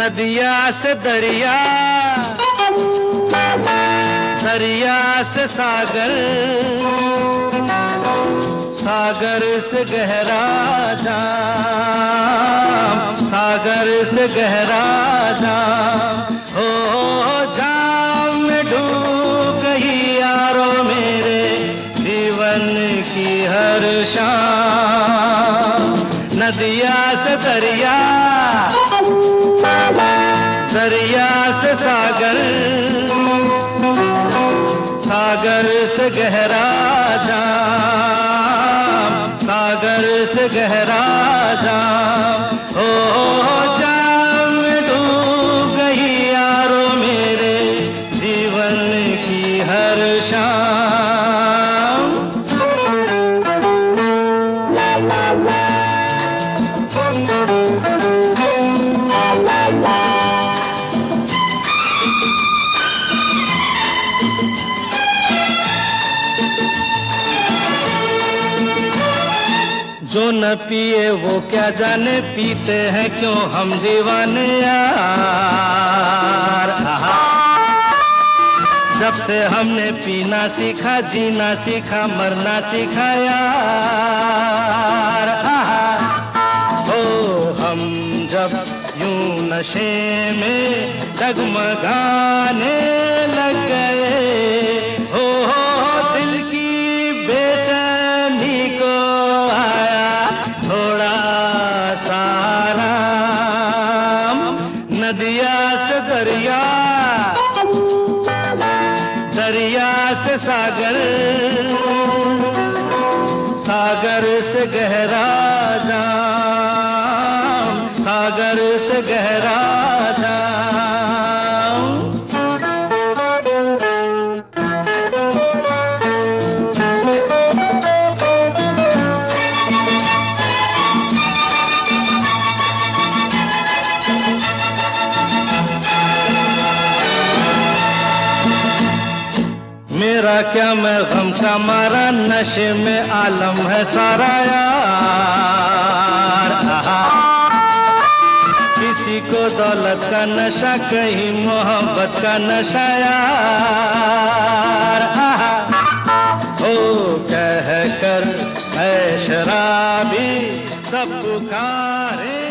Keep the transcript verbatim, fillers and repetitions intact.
नदिया से दरिया, दरिया से सागर, सागर से गहरा जाम, सागर से गहरा जाम। हो जाम में डूब गई यारो मेरे जीवन की हर शाम। नदिया से दरिया, दरिया से सागर, सागर से गहरा जाम, सागर से गहरा जाम। ओ जाम में डूब गई यारो मेरे जीवन की हर शाम। जो न पिए वो क्या जाने, पीते हैं क्यों हम दीवाने यार। जब से हमने पीना सीखा, जीना सीखा, मरना सीखा यार। ओ हम जब यूं नशे में डगमगाने लग गए, हो दिल की बेचैनी को नदिया से दरिया, दरिया से सागर, सागर से गहरा जाम, सागर से गहरा जाम। मेरा क्या मैं गम का मारा, नशे में आलम है सारा यार। किसी को दौलत का नशा, कहीं मोहब्बत का नशा यार। ओ कह कर ऐ शराबी सब पुकारे